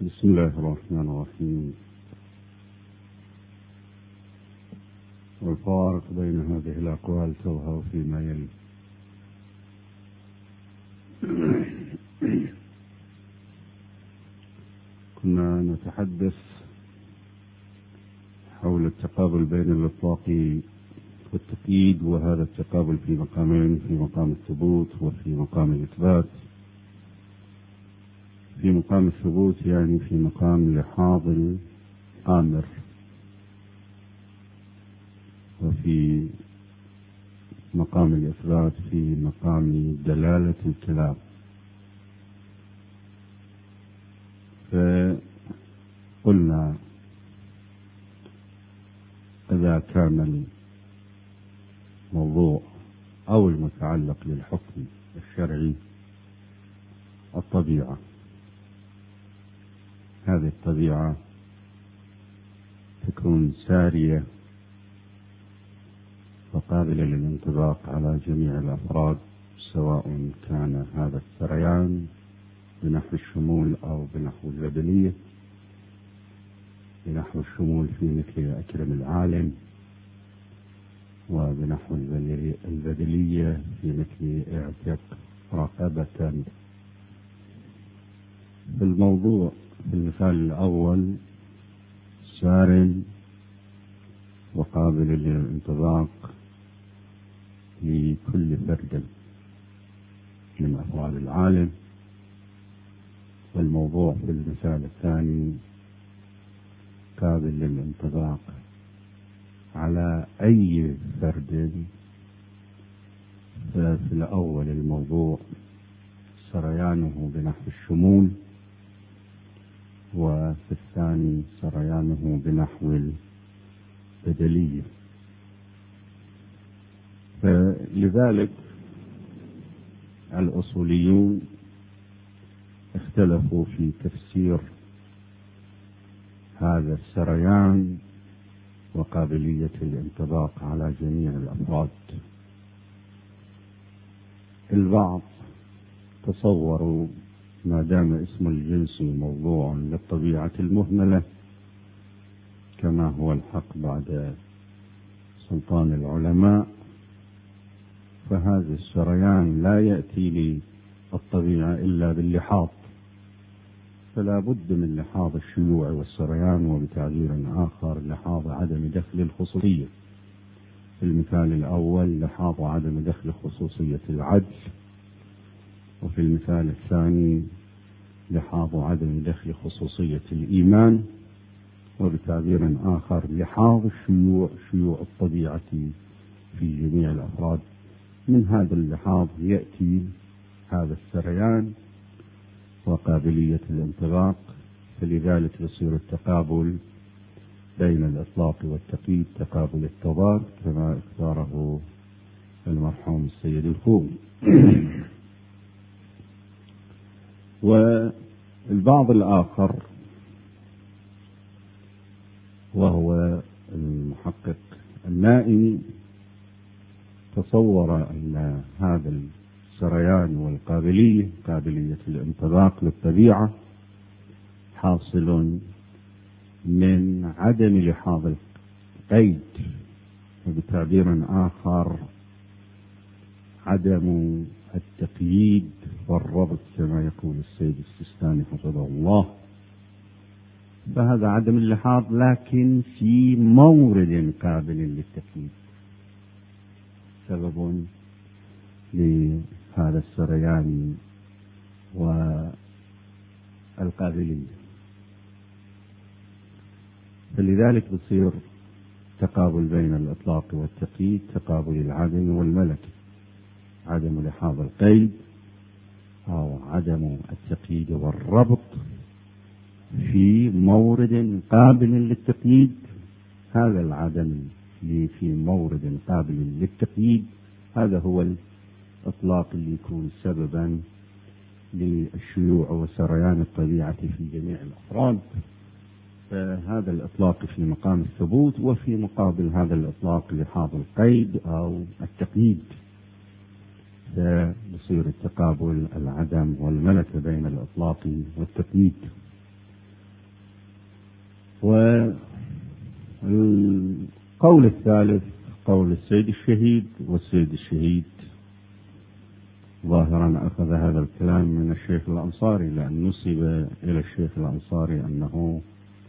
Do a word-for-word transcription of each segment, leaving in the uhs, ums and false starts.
بسم الله الرحمن الرحيم. والفارق بين هذه الأقوال تظهر فيما يلي. كنا نتحدث حول التقابل بين الإطلاق والتقييد، وهذا التقابل في مقامين: في مقام الثبوت وفي مقام الإثبات. في مقام الثبوت يعني في مقام لحاظ الآمر، وفي مقام الإثبات في مقام دلالة الكلام. فقلنا إذا كان الموضوع أو المتعلق للحكم الشرعي الطبيعة، هذه الطبيعة تكون سارية وقابلة للانطباق على جميع الأفراد، سواء كان هذا السريان بنحو الشمول أو بنحو البدلية. بنحو الشمول في مثل أكرم العالم، وبنحو البدلية في مثل اعتق رقبة. في الموضوع في المثال الأول سار وقابل للانطباق لكل فرد من أفراد العالم. والموضوع في المثال الثاني قابل للانطباق على أي فرد. ففي الأول الموضوع سريانه بنحو الشمول، وفي الثاني سريانه بنحو البدلية. فلذلك الأصوليون اختلفوا في تفسير هذا السريان وقابلية الانطباق على جميع الأفراد. البعض تصوروا ما دام اسم الجنس موضوع للطبيعة المهملة كما هو الحق بعد سلطان العلماء، فهذا السريان لا يأتي للطبيعة إلا باللحاظ، فلا بد من لحاظ الشيوع والسريان، وبتعبير آخر لحاظ عدم دخل الخصوصية. في المثال الأول لحاظ عدم دخل خصوصية العدل، وفي المثال الثاني لحاظ عدم دخل خصوصية الإيمان، وبتعبير آخر لحاظ الشيوع شيوع الطبيعة في جميع الأفراد. من هذا اللحاظ يأتي هذا السريان وقابلية الانطباق. فلذلك يصير التقابل بين الإطلاق والتقييد تقابل التضاد كما اختاره المرحوم السيد الخوئي. والبعض الآخر وهو المحقق النائي تصور أن هذا السريان والقابلية قابلية الانطباق للطبيعة حاصل من عدم لحاظ القيد، وبتعبير آخر عدم التقييد والربط كما يقول السيد السيستاني حفظه الله. فهذا عدم اللحاظ لكن في مورد قابل للتقييد سبب لهذا السريان والقابلية. فلذلك بصير تقابل بين الإطلاق والتقييد تقابل العدم والملكة، عدم لحاظ القيد أو عدم التقييد والربط في مورد قابل للتقييد. هذا العدم اللي في مورد قابل للتقييد هذا هو الإطلاق اللي يكون سببا للشيوع وسريان الطبيعة في جميع الأفراد. فهذا الإطلاق في مقام الثبوت، وفي مقابل هذا الإطلاق لحاظ القيد أو التقييد. فيصير التقابل العدم والملكة بين الإطلاق والتقييد. والقول الثالث قول السيد الشهيد، والسيد الشهيد ظاهرا أخذ هذا الكلام من الشيخ الأنصاري، لأن نسب إلى الشيخ الأنصاري أنه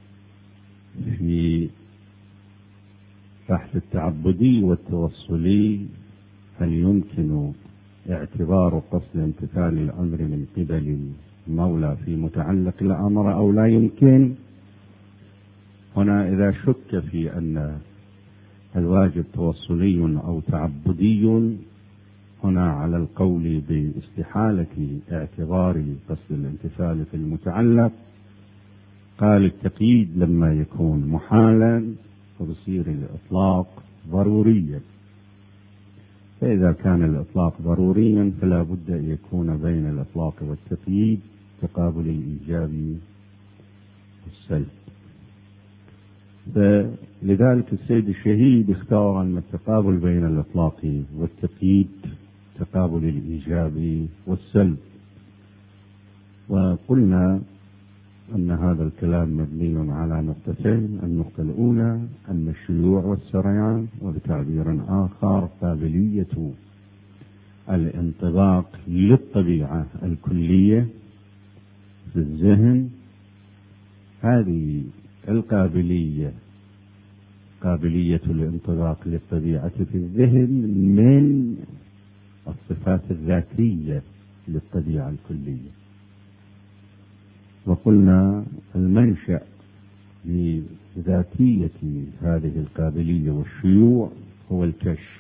في بحث التعبدي والتوصلي هل يمكن اعتبار قصد امتثال الأمر من قبل المولى في متعلق الأمر أو لا يمكن. هنا إذا شك في أن الواجب توصلي أو تعبدي، هنا على القول باستحالة اعتبار قصد الامتثال في المتعلق، قال التقييد لما يكون محالا فبصير الإطلاق ضروريا، فإذا كان الإطلاق ضروريا فلا بد أن يكون بين الإطلاق والتقييد تقابل الإيجاب والسلب. فلذلك السيد الشهيد اختار أن التقابل بين الإطلاق والتقييد تقابل الإيجاب والسلب، وقلنا أن هذا الكلام مبني على نقطتين. النقطة الأولى أن الشيوع والسريان، وبتعبير آخر قابلية الانطباق للطبيعة الكلية في الذهن، هذه القابلية قابلية الانطباق للطبيعة في الذهن من الصفات الذاتية للطبيعة الكلية. وقلنا المنشأ لذاتية هذه القابلية والشيوع هو الكشف،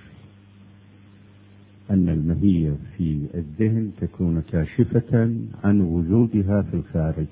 أن المهية في الذهن تكون كاشفة عن وجودها في الخارج،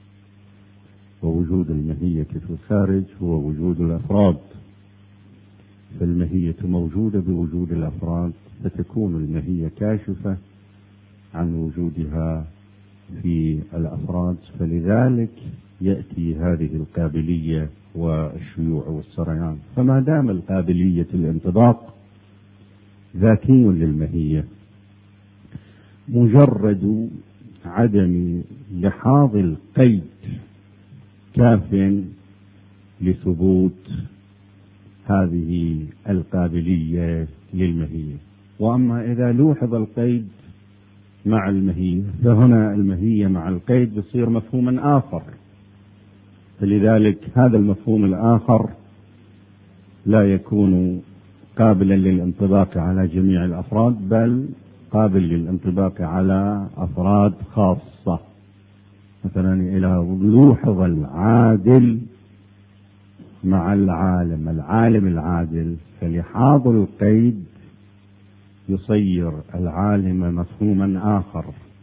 ووجود المهية في الخارج هو وجود الأفراد، فالمهية موجودة بوجود الأفراد، فتكون المهية كاشفة عن وجودها في الأفراد، فلذلك يأتي هذه القابلية والشيوع والسريان. فما دام القابلية الانطباق ذاتي للمهية، مجرد عدم لحاظ القيد كاف لثبوت هذه القابلية للمهية. وأما إذا لوحظ القيد مع المهية فهنا المهية مع القيد بصير مفهوما آخر، فلذلك هذا المفهوم الآخر لا يكون قابلا للانطباق على جميع الأفراد، بل قابل للانطباق على أفراد خاصة. مثلا إلى لوحظ العادل مع العالم، العالم العادل، فلحاظ القيد يصير العالم مفهوما آخر.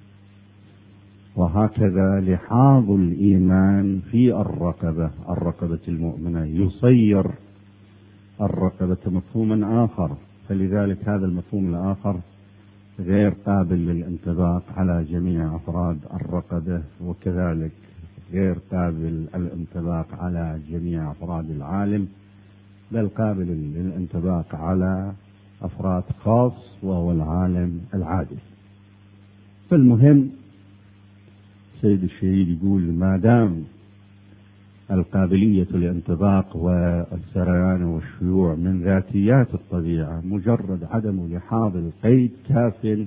وهكذا لحاظ الإيمان في الرقبة، الرقبة المؤمنة، يصير الرقبة مفهوما آخر، فلذلك هذا المفهوم الآخر غير قابل للانطباق على جميع أفراد الرقبة، وكذلك غير قابل الانطباق على جميع أفراد العالم، بل قابل للانطباق على أفراد خاص وهو العالم العادل. فالمهم سيد الشهيد يقول ما دام القابلية الانطباق والسريان والشيوع من ذاتيات الطبيعة، مجرد عدم لحاظ القيد كاف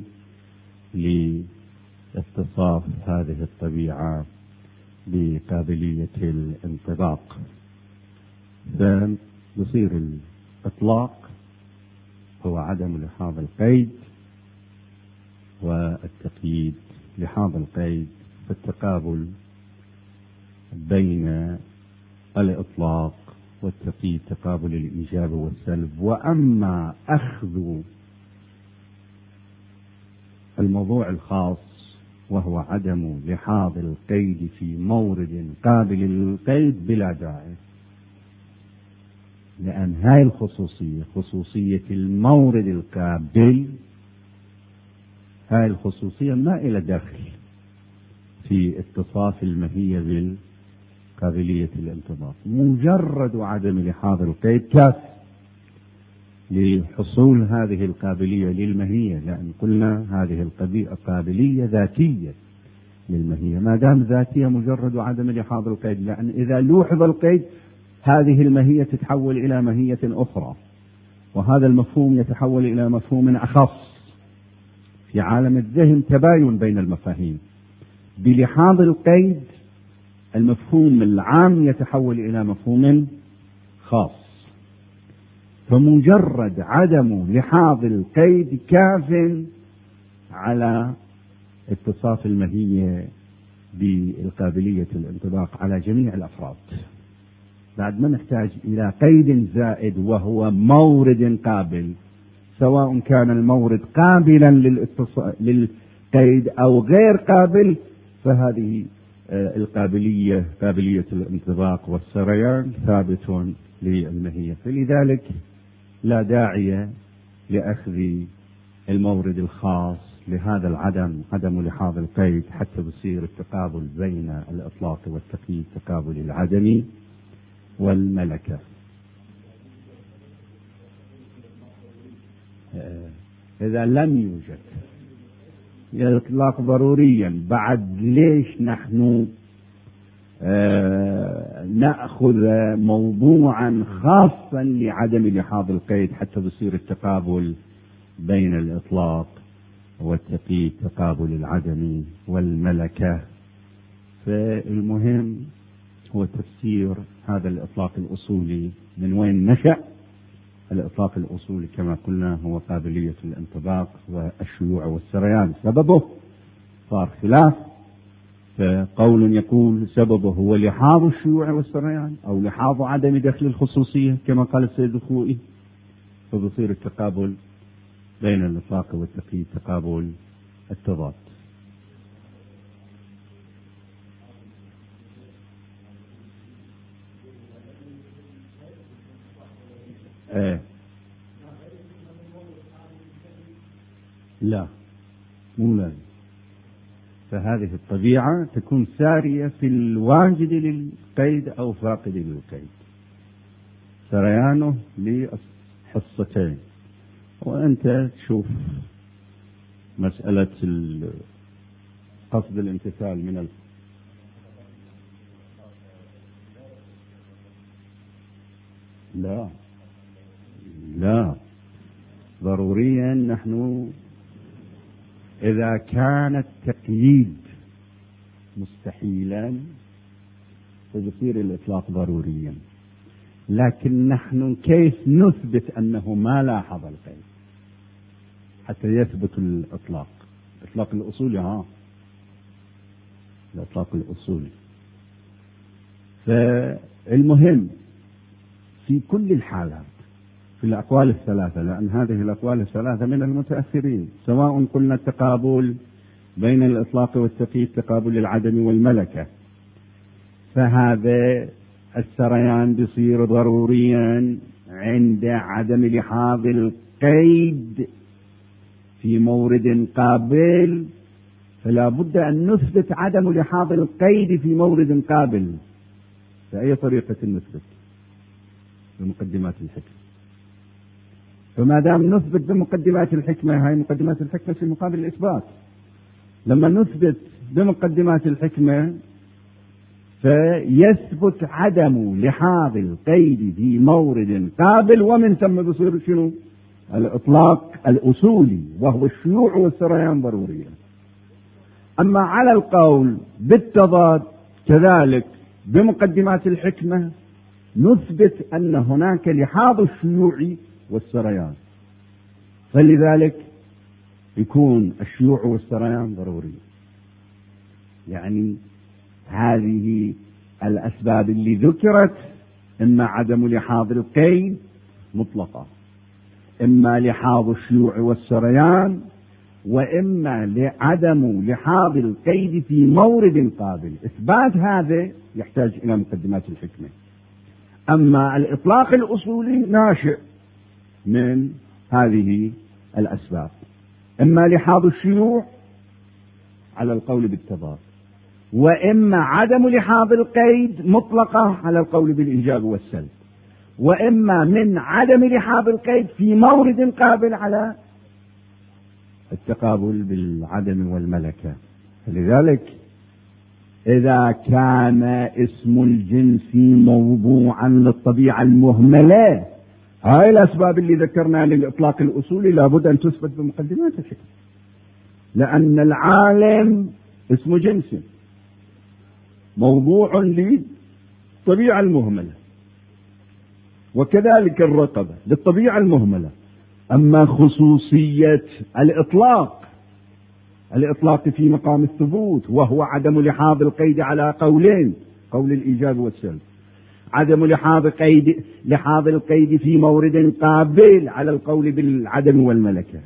لاتصاف هذه الطبيعة بقابلية الانطباق، فيصير الإطلاق هو عدم لحاظ القيد، والتقييد لحاظ القيد، فالتقابل بين الإطلاق والتقييد تقابل الإيجاب والسلب. وأما أخذ الموضوع الخاص وهو عدم لحاظ القيد في مورد قابل للقيد بلا داعي، لأن هاي الخصوصية خصوصية المورد القابل، هاي الخصوصية ما إلى دخل في اتصاف المهية بالقابلية الانطباق. مجرد عدم لحاظ القيد كاف لحصول هذه القابلية للمهية، لأن قلنا هذه القابلية ذاتية للمهية. ما دام ذاتية مجرد عدم لحاظ القيد، لأن إذا لوحظ القيد هذه الماهية تتحول إلى ماهية أخرى، وهذا المفهوم يتحول إلى مفهوم أخص. في عالم الذهن تباين بين المفاهيم. بلحاظ القيد المفهوم العام يتحول إلى مفهوم خاص، فمجرد عدم لحاظ القيد كاف على اتصاف الماهية بالقابلية الانطباق على جميع الأفراد. بعد ما نحتاج إلى قيد زائد وهو مورد قابل، سواء كان المورد قابلا للقيد أو غير قابل، فهذه القابلية قابلية الانطباق والسريان ثابت للماهية. فلذلك لا داعي لأخذ المورد الخاص لهذا العدم، عدم لحاظ القيد، حتى بصير التقابل بين الإطلاق والتقييد تقابل العدم والملكة. إذا لم يوجد الإطلاق ضروريا، بعد ليش نحن آه نأخذ موضوعا خاصا لعدم لحاظ القيد حتى بصير التقابل بين الإطلاق والتقييد تقابل العدم والملكة؟ فالمهم هو تفسير هذا الإطلاق الأصولي من وين نشأ. الإطلاق الأصولي كما قلنا هو قابلية الانطباق والشيوع والسريان. سببه صار خلاف، فقول يقول سببه هو لحاظ الشيوع والسريان أو لحاظ عدم دخل الخصوصية كما قال السيد الخوئي، فبصير التقابل بين الإطلاق والتقييد تقابل التضاد. ايه لا مو لازم. فهذه الطبيعة تكون سارية في الواجد للقيد أو فاقد للقيد، سريانه لحصتين. وأنت تشوف مسألة قصد الامتثال من ال... لا لا ضروريا. نحن إذا كان التقييد مستحيلا فيصير الإطلاق ضروريا، لكن نحن كيف نثبت أنه ما لاحظ القيد حتى يثبت الإطلاق؟ الإطلاق الأصولي ها الإطلاق الأصولي. فالمهم في كل الحالات في الأقوال الثلاثة، لأن هذه الأقوال الثلاثة من المتأثرين، سواء قلنا التقابل بين الإطلاق والتقييد تقابل العدم والملكة، فهذا السريان بيصير ضروريا عند عدم لحاظ القيد في مورد قابل، فلا بد أن نثبت عدم لحاظ القيد في مورد قابل. فأي طريقة نثبت؟ بمقدمات الحكمة. فما دام نثبت بمقدمات الحكمة، هاي مقدمات الحكمة في مقابل الإثبات. لما نثبت بمقدمات الحكمة فيثبت عدم لحاظ القيد في مورد قابل، ومن ثم بصير شنو؟ الإطلاق الأصولي وهو الشيوع والسريان ضروريا. أما على القول بالتضاد كذلك بمقدمات الحكمة نثبت أن هناك لحاظ الشيوع والسريان، فلذلك يكون الشيوع والسريان ضروري. يعني هذه الأسباب اللي ذكرت، إما عدم لحاظ القيد مطلقة، إما لحاظ الشيوع والسريان، وإما لعدم لحاظ القيد في مورد قابل. إثبات هذا يحتاج إلى مقدمات الحكمة. أما الإطلاق الأصولي ناشئ من هذه الأسباب، إما لحاظ الشيوع على القول بالتضاد، وإما عدم لحاظ القيد مطلقة على القول بالإيجاب والسلب، وإما من عدم لحاظ القيد في مورد قابل على التقابل بالعدم والملكة. فلذلك إذا كان اسم الجنس موضوعا للطبيعة المهملة، هاي الأسباب اللي ذكرنا للإطلاق الأصولي لابد أن تثبت بمقدمات الحكم، لأن العالم اسم جنس موضوع للطبيعة المهملة، وكذلك الرقبة للطبيعة المهملة. أما خصوصية الإطلاق، الإطلاق في مقام الثبوت، وهو عدم لحاظ القيد على قولين، قول الإيجاب والسلب، عدم لحاظ قيد لحاظ القيد في مورد قابل على القول بالعدم والملكة،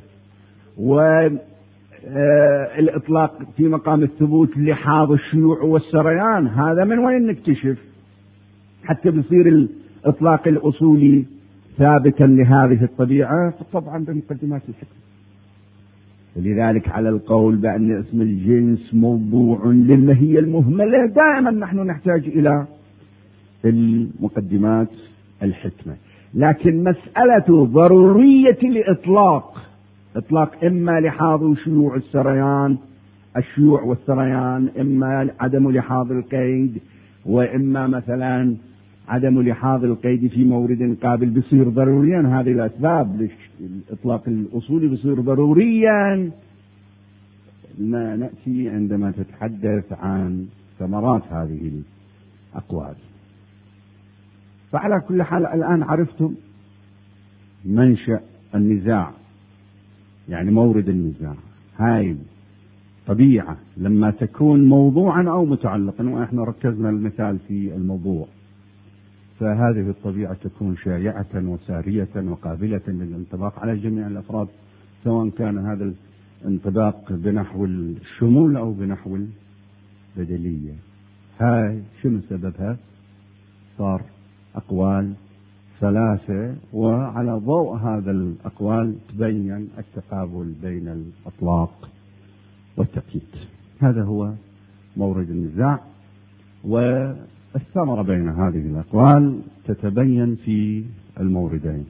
والإطلاق في مقام الثبوت لحاظ الشيوع والسريان. هذا من وين نكتشف حتى بيصير الإطلاق الأصولي ثابتا لهذه الطبيعة؟ طبعا بمقدمات الحكم. لذلك على القول بأن اسم الجنس موضوع للماهية المهملة دائما نحن نحتاج إلى المقدمات الحكمة. لكن مسألة ضرورية الإطلاق، إطلاق إما لحاظ شيوع السريان الشيوع والسريان، إما عدم لحاظ القيد، وإما مثلا عدم لحاظ القيد في مورد قابل، بصير ضروريا. هذه الأسباب للإطلاق الأصولي بصير ضروريا ما نأتي عندما تتحدث عن ثمرات هذه الأقوال. فعلى كل حال الآن عرفتم منشأ النزاع، يعني مورد النزاع. هاي طبيعة لما تكون موضوعا أو متعلقا، وإحنا ركزنا المثال في الموضوع، فهذه الطبيعة تكون شائعة وسارية وقابلة للانطباق على جميع الأفراد، سواء كان هذا الانطباق بنحو الشمول أو بنحو البدلية. هاي شنو سببها؟ صار أقوال ثلاثة، وعلى ضوء هذا الأقوال تبين التقابل بين الأطلاق والتقييد. هذا هو مورد النزاع، والثمرة بين هذه الأقوال تتبين في الموردين.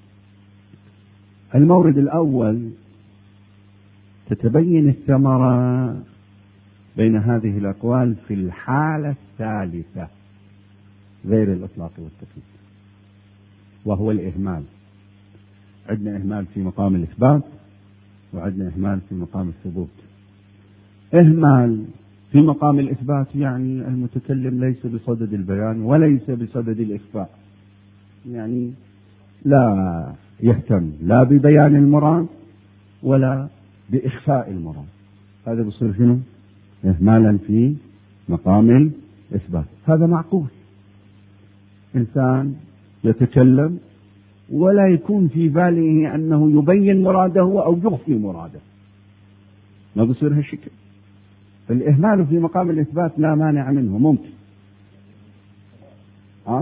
المورد الأول تتبين الثمرة بين هذه الأقوال في الحالة الثالثة غير الإطلاق والتقييد، وهو الإهمال. عندنا إهمال في مقام الإثبات، وعندنا إهمال في مقام الثبوت. إهمال في مقام الإثبات يعني المتكلم ليس بصدد البيان وليس بصدد الإخفاء، يعني لا يهتم لا ببيان المراد ولا بإخفاء المراد. هذا بصير شنو؟ إهمالا في مقام الإثبات. هذا معقول، إنسان يتكلم ولا يكون في باله أنه يبين مراده أو يخفي مراده، ما بصير هالشكل. الإهمال في مقام الإثبات لا مانع منه، ممكن. ها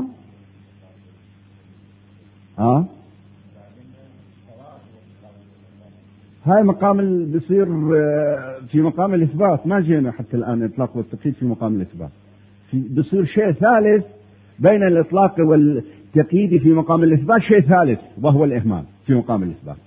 ها هاي مقام بيصير في مقام الإثبات، ما جينا حتى الآن إطلاق والتقييد في مقام الإثبات. بيصير شيء ثالث بين الإطلاق والتقييد في مقام الإثبات، شيء ثالث وهو الإهمال في مقام الإثبات.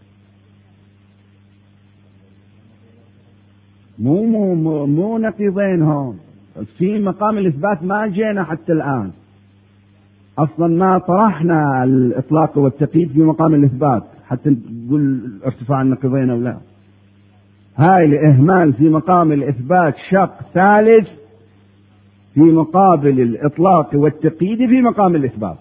مو مو مو, مو نقيضين هون. في مقام الإثبات ما جينا حتى الآن، أصلا ما طرحنا الإطلاق والتقييد في مقام الإثبات حتى نقول ارتفاع النقيضين أو لا. هاي الإهمال في مقام الإثبات شق ثالث في مقابل الإطلاق والتقييد في مقام الإثبات.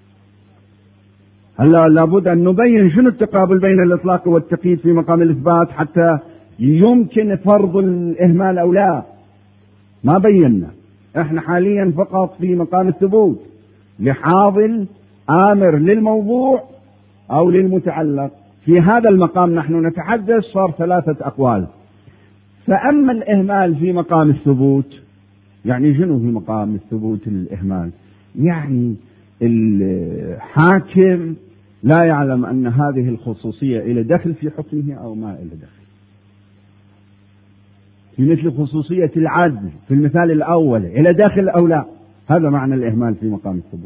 هلا لابد أن نبين شنو التقابل بين الإطلاق والتقييد في مقام الإثبات حتى يمكن فرض الإهمال أو لا. ما بينا، احنا حاليا فقط في مقام الثبوت، لحاظ الآمر للموضوع أو للمتعلق. في هذا المقام نحن نتحدث صار ثلاثة أقوال. فأما الإهمال في مقام الثبوت، يعني شنو في مقام الثبوت الإهمال؟ يعني الحاكم لا يعلم أن هذه الخصوصية إلى دخل في حكمه أو ما إلى دخل، في مثل خصوصية العدل في المثال الأول إلى داخل أو لا. هذا معنى الإهمال في مقام الثبوت.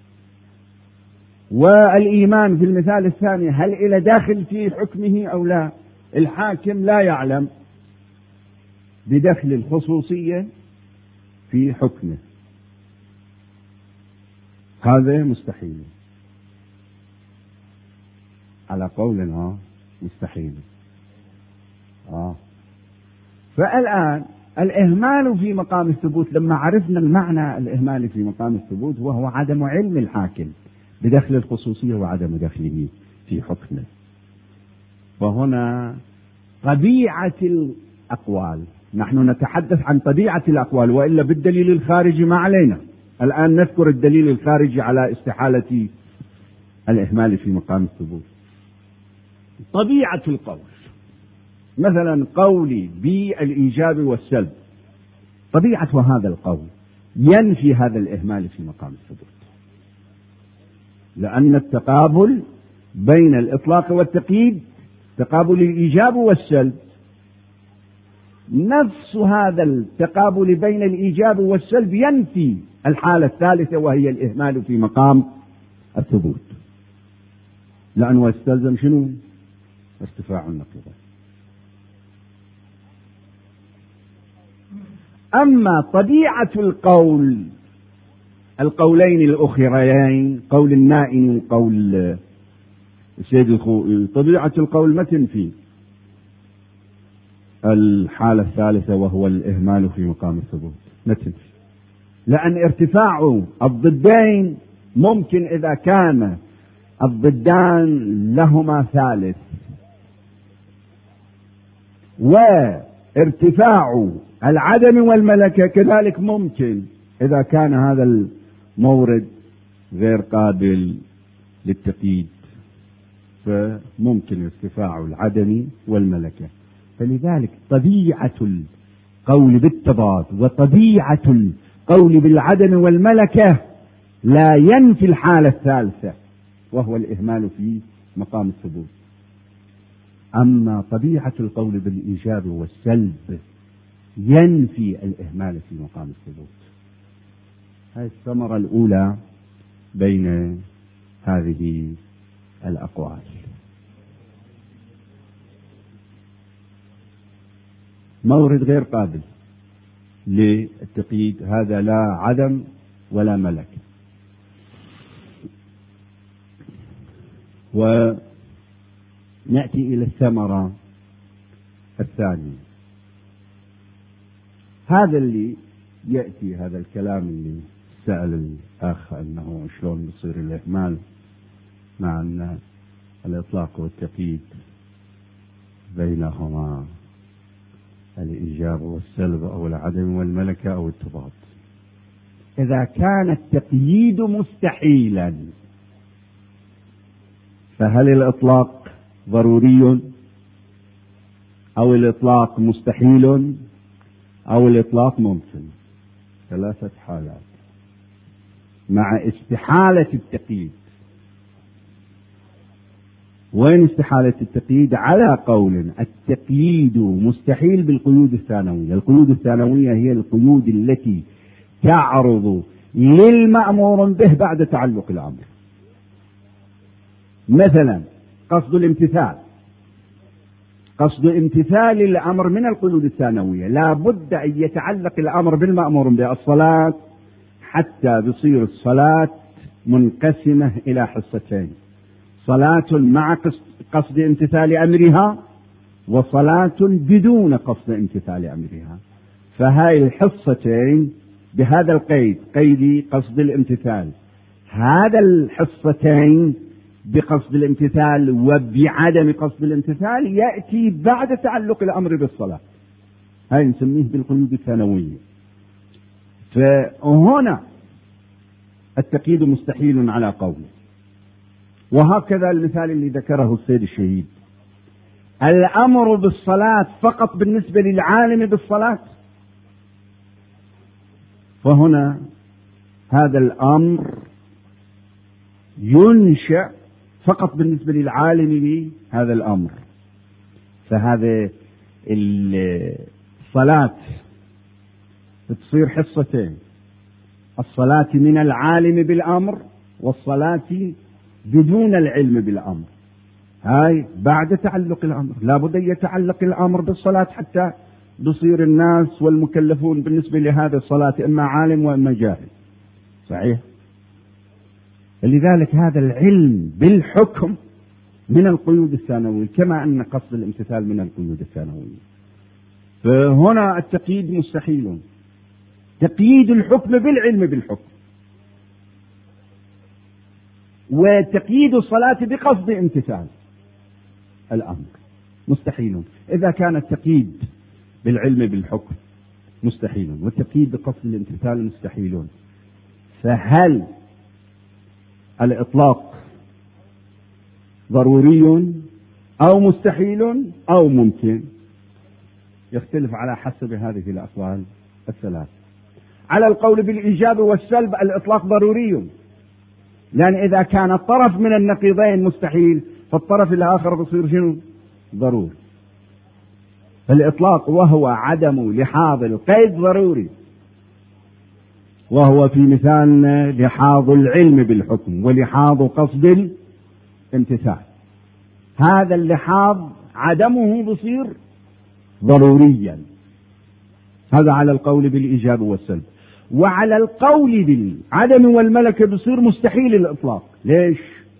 والإيمان في المثال الثاني هل إلى داخل في حكمه أو لا. الحاكم لا يعلم بدخل الخصوصية في حكمه، هذا مستحيل على قولنا، مستحيل. آه. فالآن الإهمال في مقام الثبوت، لما عرفنا المعنى الإهمال في مقام الثبوت، وهو عدم علم الحاكم بدخل الخصوصية وعدم دخله في حكمه. وهنا طبيعة الأقوال، نحن نتحدث عن طبيعة الأقوال، وإلا بالدليل الخارجي ما علينا. الآن نذكر الدليل الخارجي على استحالة الإهمال في مقام الثبوت. طبيعة القول، مثلا قولي بالإيجاب والسلب، طبيعة هذا القول ينفي هذا الإهمال في مقام الثبوت، لأن التقابل بين الإطلاق والتقييد تقابل الإيجاب والسلب، نفس هذا التقابل بين الإيجاب والسلب ينفي الحالة الثالثة وهي الإهمال في مقام الثبوت، لأنه يستلزم شنو؟ ارتفاع النقيضة. أما طبيعة القول، القولين الأخريين، قول النائم وقول السيد الخوئي، طبيعة القول ما تنفي الحالة الثالثة وهو الإهمال في مقام الثبوت، ما تنفي، لأن ارتفاع الضدين ممكن إذا كان الضدان لهما ثالث، وارتفاع العدم والملكة كذلك ممكن إذا كان هذا المورد غير قابل للتقييد، فممكن ارتفاع العدم والملكة. فلذلك طبيعة القول بالتضاد وطبيعة القول بالعدم والملكة لا ينفي الحالة الثالثة وهو الإهمال في مقام الثبوت. أما طبيعة القول بالإيجاب والسلب ينفي الإهمال في مقام الثبوت. هذه الثمرة الأولى بين هذه الأقوال. مورد غير قابل للتقييد، هذا لا عدم ولا ملك. ونأتي إلى الثمرة الثانية. هذا اللي يأتي، هذا الكلام اللي سأل الأخ أنه شلون يصير الإهمال مع أن الإطلاق والتقييد بينهما الإيجاب والسلب أو العدم والملكة أو التضاد. إذا كان التقييد مستحيلا فهل الإطلاق ضروري أو الإطلاق مستحيل أو الإطلاق ممكن؟ ثلاثة حالات مع استحالة التقييد. وين استحالة التقييد؟ على قول التقييد مستحيل بالقيود الثانوية. القيود الثانوية هي القيود التي تعرض للمأمور به بعد تعلق الأمر. مثلا قصد الامتثال، قصد امتثال الأمر من القيود الثانوية، لا بد أن يتعلق الأمر بالمأمور به. الصلاة حتى بصير الصلاة منقسمة إلى حصتين، صلاة مع قصد امتثال أمرها وصلاة بدون قصد امتثال أمرها. فهاي الحصتين بهذا القيد، قيد قصد الامتثال، هذا الحصتين بقصد الامتثال وبعدم قصد الامتثال يأتي بعد تعلق الأمر بالصلاة، هاي نسميه بالقيود الثانوية. فهنا التقييد مستحيل على قوله. وهكذا المثال اللي ذكره السيد الشهيد، الأمر بالصلاة فقط بالنسبة للعالم بالصلاة، فهنا هذا الأمر ينشأ فقط بالنسبة للعالم بهذا الأمر. فهذا الصلاة تصير حصتين، الصلاة من العالم بالأمر والصلاة بدون العلم بالأمر. هاي بعد تعلق الأمر، لا بد أن يتعلق الأمر بالصلاة حتى بصير الناس والمكلفون بالنسبة لهذه الصلاة إما عالم وإما جاهل. صحيح؟ لذلك هذا العلم بالحكم من القيود الثانوية، كما أن قصد الامتثال من القيود الثانوية. فهنا التقييد مستحيل، تقييد الحكم بالعلم بالحكم، وتقييد الصلاة بقصد امتثال الأمر مستحيل. إذا كان التقييد بالعلم بالحكم مستحيل والتقييد بقصد الامتثال مستحيل، فهل الإطلاق ضروري أو مستحيل أو ممكن؟ يختلف على حسب هذه الأقوال الثلاث. على القول بالإيجاب والسلب الإطلاق ضروري، لأن إذا كان الطرف من النقيضين مستحيل فالطرف الآخر بصير شنو؟ ضروري. فالإطلاق وهو عدم لحاظ القيد ضروري، وهو في مثال لحاظ العلم بالحكم ولحاظ قصد الامتثال. هذا اللحاظ عدمه بصير ضروريا. هذا على القول بالإيجاب والسلب. وعلى القول بالعدم والملكة بصير مستحيل الإطلاق. ليش؟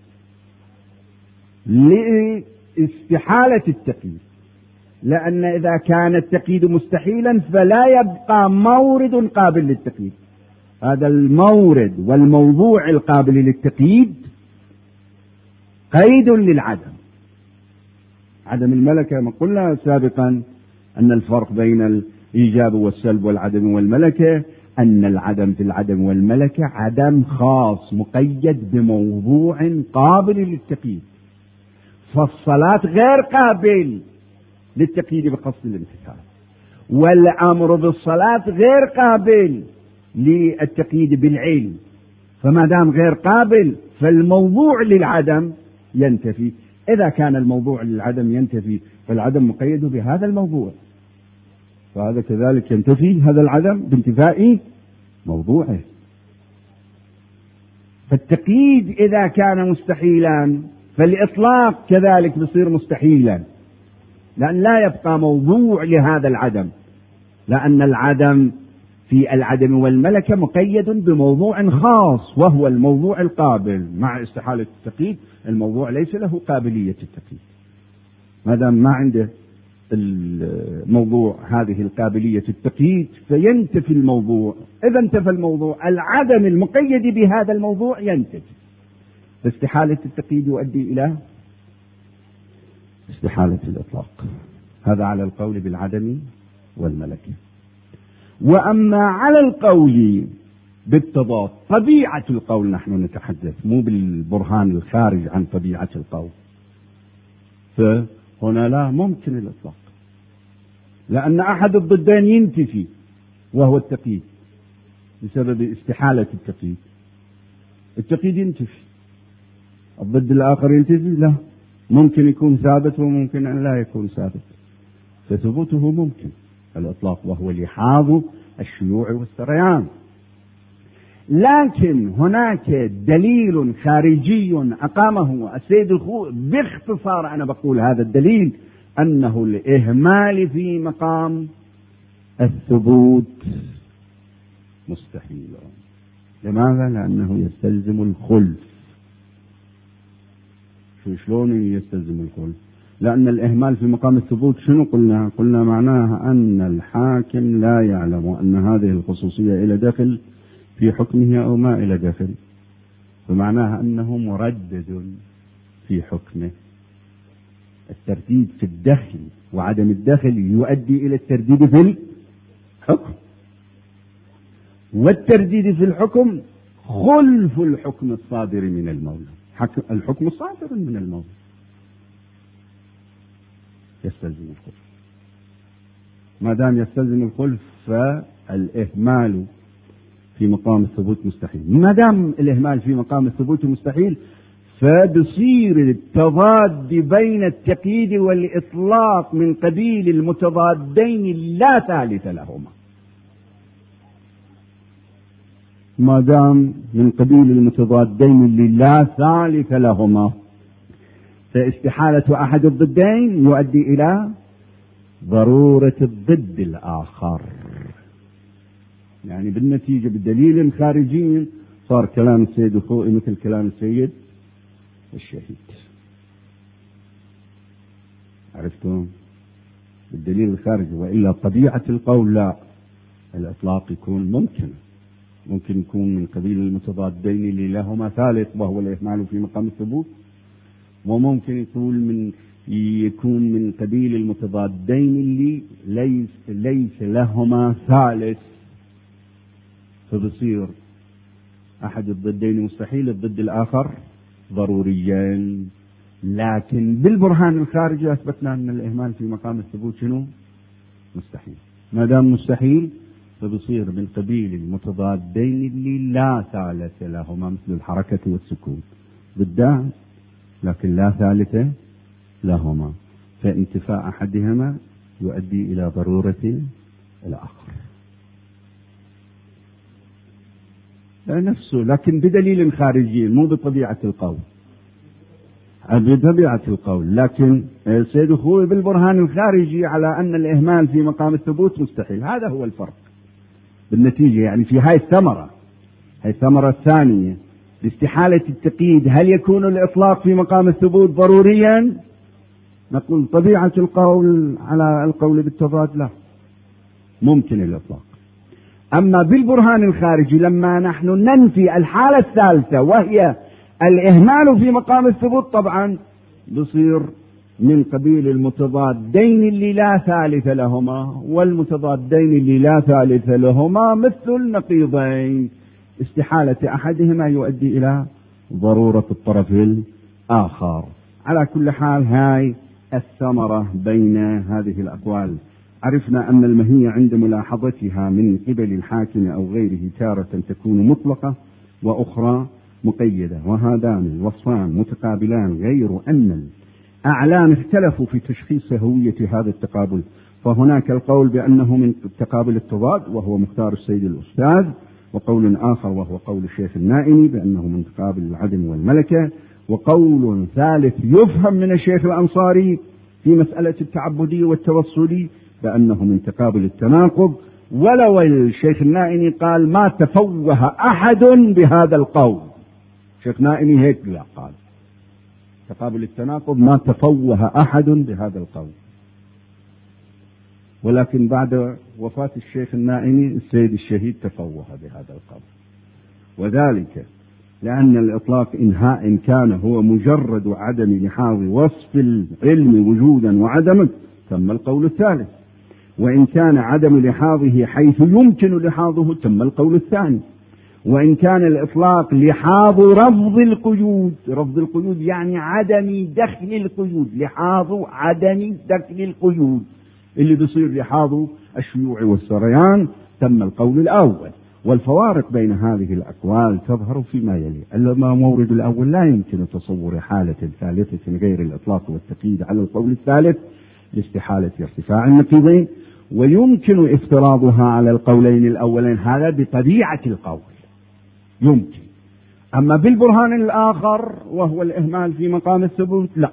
لاستحالة التقييد، لأن إذا كان التقييد مستحيلا فلا يبقى مورد قابل للتقييد. هذا المورد والموضوع القابل للتقييد قيد للعدم. عدم الملكة ما قلنا سابقا أن الفرق بين الإيجاب والسلب والعدم والملكة أن العدم في العدم والملكة عدم خاص مقيد بموضوع قابل للتقييد، فالصلاة غير قابل للتقييد بقصد الامتثال، والأمر بالصلاة غير قابل للتقييد بالعلم. فما دام غير قابل فالموضوع للعدم ينتفي. إذا كان الموضوع للعدم ينتفي فالعدم مقيد بهذا الموضوع، فهذا كذلك ينتفي هذا العدم بانتفاء موضوعه. فالتقييد إذا كان مستحيلا فالإطلاق كذلك بصير مستحيلا، لأن لا يبقى موضوع لهذا العدم، لأن العدم في العدم والملكة مقيد بموضوع خاص وهو الموضوع القابل. مع استحالة التقييد الموضوع ليس له قابلية التقييد، ما دام ما عنده الموضوع هذه القابلية التقييد فينتفي الموضوع. إذا انتفى الموضوع العدم المقيد بهذا الموضوع ينتفي. استحالة التقييد يؤدي إلى استحالة الإطلاق. هذا على القول بالعدم والملكة. وأما على القول بالتضاد، طبيعة القول نحن نتحدث مو بالبرهان الخارج عن طبيعة القول، فهنا لا ممكن الإطلاق، لأن أحد الضدين ينتفي وهو التقييد بسبب استحالة التقييد. التقييد ينتفي، الضد الآخر ينتفي، لا ممكن يكون ثابت وممكن أن لا يكون ثابت، فثبوته ممكن الإطلاق وهو لحاظ الشيوع والسريان. لكن هناك دليل خارجي أقامه السيد الخوئي، باختصار أنا بقول هذا الدليل أنه الإهمال في مقام الثبوت مستحيل. لماذا؟ لأنه يستلزم الخلف. شو شلون يستلزم الخلف؟ لأن الإهمال في مقام الثبوت شنو قلنا؟ قلنا معناها أن الحاكم لا يعلم أن هذه الخصوصية إلى داخل في حكمه أو ما إلى داخل، فمعناها أنه مردد في حكمه. الترديد في الدخل وعدم الدخل يؤدي إلى الترديد في الحكم، والترديد في الحكم خلف الحكم الصادر من المولى. الحكم الصادر من المولى يستلزم الخلف. ما دام يستلزم الخلف فالإهمال في مقام الثبوت مستحيل. ما دام الإهمال في مقام الثبوت مستحيل فبصير التضاد بين التقييد والإطلاق من قبيل المتضادين لا ثالث لهما. ما دام من قبيل المتضادين اللي لا ثالث لهما فاستحالة أحد الضدين يؤدي إلى ضرورة الضد الآخر. يعني بالنتيجة بالدليل خارجي صار كلام السيد الخوئي مثل كلام السيد الشهيد. عرفتم؟ بالدليل الخارجي. وإلا طبيعة القول لا، الإطلاق يكون ممكن ممكن يكون من قبيل المتضادين اللي لهما ثالث وهو الإهمال في مقام الثبوت، وممكن يكون من يكون من قبيل المتضادين اللي ليس ليس لهما ثالث، فبصير أحد الضدين مستحيل، الضد الآخر ضروريين. لكن بالبرهان الخارجي أثبتنا أن الإهمال في مقام الثبوت شنو؟ مستحيل. ما دام مستحيل فبصير من قبيل المتضادين اللي لا ثالث لهما، مثل الحركة والسكون ضدان لكن لا ثالث لهما، فانتفاء أحدهما يؤدي إلى ضرورة الآخر نفسه، لكن بدليل خارجي مو بطبيعة القول، بطبيعة القول. لكن السيد الخوئي بالبرهان الخارجي على أن الإهمال في مقام الثبوت مستحيل. هذا هو الفرق بالنتيجة. يعني في هاي الثمرة هاي الثمرة الثانية لاستحالة التقييد، هل يكون الإطلاق في مقام الثبوت ضروريا؟ نقول طبيعة القول على القول بالتضاد لا، ممكن الإطلاق. أما بالبرهان الخارجي لما نحن ننفي الحالة الثالثة وهي الإهمال في مقام الثبوت، طبعا بصير من قبيل المتضادين اللي لا ثالث لهما، والمتضادين اللي لا ثالث لهما مثل النقيضين، استحالة أحدهما يؤدي إلى ضرورة الطرف الآخر. على كل حال هاي الثمرة بين هذه الأقوال. عرفنا أن المهية عند ملاحظتها من قبل الحاكم أو غيره تارة تكون مطلقة وأخرى مقيدة، وهذان الوصفان متقابلان، غير أن الأعلام اختلفوا في تشخيص هوية هذا التقابل. فهناك القول بأنه من تقابل التضاد وهو مختار السيد الأستاذ، وقول آخر وهو قول الشيخ النائمي بأنه من تقابل العدم والملكة، وقول ثالث يفهم من الشيخ الأنصاري في مسألة التعبدي والتوصلي بأنه من تقابل التناقض. ولو الشيخ النائمي قال ما تفوه أحد بهذا القول، الشيخ النائمي هيك لا قال تقابل التناقض ما تفوه أحد بهذا القول، ولكن بعد وفاة الشيخ النائمي السيد الشهيد تفوه بهذا القول، وذلك لأن الإطلاق إنهاء إن كان هو مجرد عدم لحاظ وصف العلم وجودا وعدما تم القول الثالث، وإن كان عدم لحاظه حيث يمكن لحاظه تم القول الثاني، وإن كان الإطلاق لحاظ رفض القيود، رفض القيود يعني عدم دخل القيود، لحاظ عدم دخل القيود اللي بيصير لحاظ الشيوع والسريان تم القول الأول. والفوارق بين هذه الأقوال تظهر فيما يلي. المورد الأول لا يمكن تصور حالة ثالثة غير الإطلاق والتقييد على القول الثالث لاستحالة ارتفاع النقيضين، ويمكن افتراضها على القولين الأولين، هذا بطبيعة القول يمكن. أما بالبرهان الآخر وهو الإهمال في مقام الثبوت لا،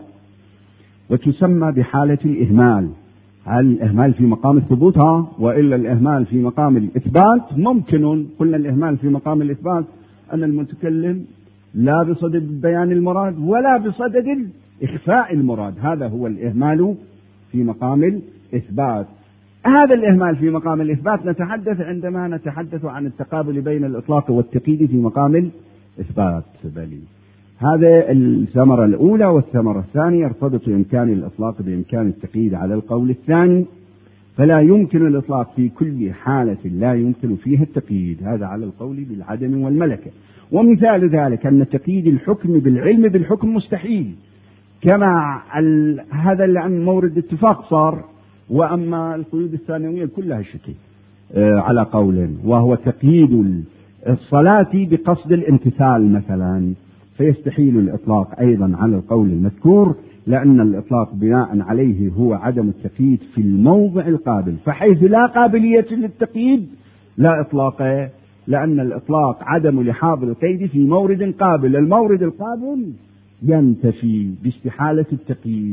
وتسمى بحالة الإهمال. هل الإهمال في مقام الثبوت ها، وإلا الإهمال في مقام الإثبات ممكن. قلنا الإهمال في مقام الإثبات أن المتكلم لا بصدد بيان المراد ولا بصدد إخفاء المراد، هذا هو الإهمال في مقام الإثبات. هذا الإهمال في مقام الإثبات نتحدث عندما نتحدث عن التقابل بين الإطلاق والتقييد في مقام الإثبات. بلي هذا الثمرة الأولى. والثمرة الثانية يرتبط إمكان الإطلاق بإمكان التقييد على القول الثاني، فلا يمكن الإطلاق في كل حالة لا يمكن فيها التقييد، هذا على القول بالعدم والملكة. ومثال ذلك أن تقييد الحكم بالعلم بالحكم مستحيل، كما هذا اللي عن مورد اتفاق صار. وأما القيود الثانوية كلها شكل آه على قول، وهو تقييد الصلاة بقصد الامتثال مثلا، فيستحيل الإطلاق أيضا على القول المذكور، لأن الإطلاق بناء عليه هو عدم التقييد في الموضع القابل، فحيث لا قابلية للتقييد لا إطلاق، لأن الإطلاق عدم لحاظ القيد في مورد قابل، المورد القابل ينتفي باستحالة التقييد.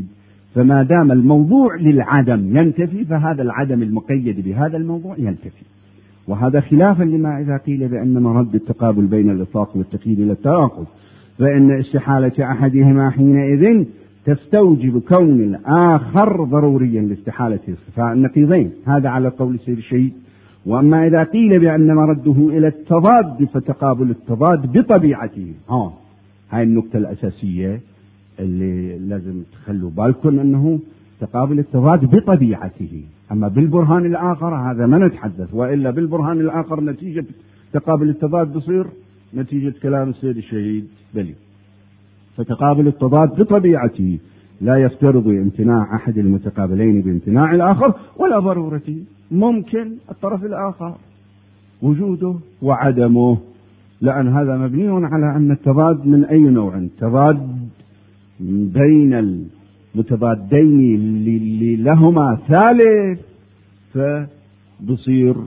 فما دام الموضوع للعدم ينتفي فهذا العدم المقيد بهذا الموضوع ينتفي. وهذا خلافا لما إذا قيل بأن مرد التقابل بين الإطلاق والتقييد إلى التناقض، فإن استحالة أحدهما حينئذ تستوجب كون الآخر ضروريا لاستحالة اختفاء النقيضين، هذا على قول سيد الشهيد. وأما إذا قيل بأن مرده إلى التضاد فتقابل التضاد بطبيعته، ها هاي النقطة الأساسية اللي لازم تخلوا بالكم، أنه تقابل التضاد بطبيعته. أما بالبرهان الآخر هذا ما نتحدث، وإلا بالبرهان الآخر نتيجة تقابل التضاد بصير نتيجة كلام السيد الشهيد بلي. فتقابل التضاد بطبيعته لا يفترض امتناع أحد المتقابلين بامتناع الآخر ولا ضرورته، ممكن الطرف الآخر وجوده وعدمه، لأن هذا مبني على أن التضاد من أي نوع؟ تضاد بين المتضادين اللي لهما ثالث، فبصير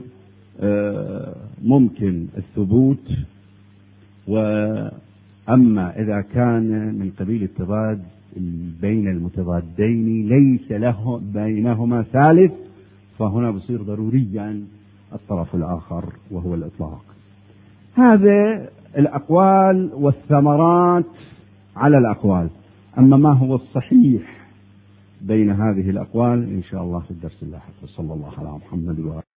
ممكن الثبوت. وأما إذا كان من قبيل التضاد بين المتضادين ليس له بينهما ثالث، فهنا بصير ضروريا الطرف الآخر وهو الإطلاق. هذا الأقوال والثمرات على الأقوال. أما ما هو الصحيح بين هذه الأقوال إن شاء الله في الدرس اللاحق. صلى الله على محمد وآله.